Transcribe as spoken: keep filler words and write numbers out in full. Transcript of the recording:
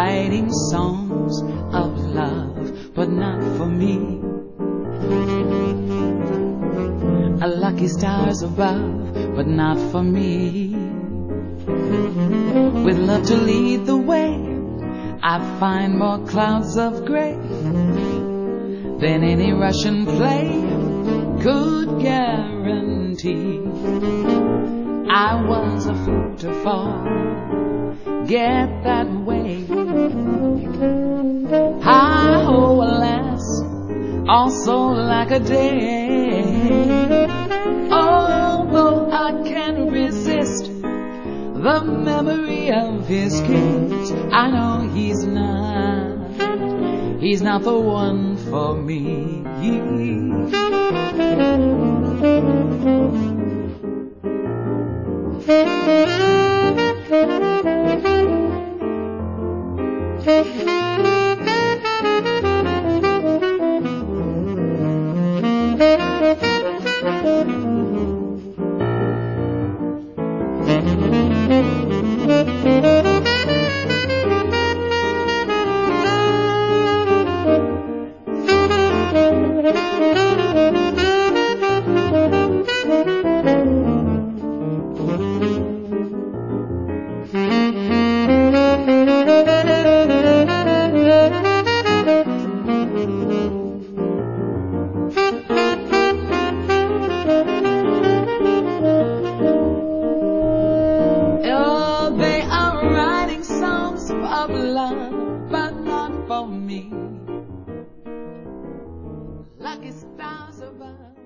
writing songs of love, but not for me. A lucky stars above, but not for me. With love to lead the way, I find more clouds of gray than any Russian play could guarantee. I was a fool to fall, get that way. Hi-ho, alas, also like a day. Although I can't resist the memory of his kiss, I know he's not, he's not the one for me. Of love, but not for me. Lucky stars above.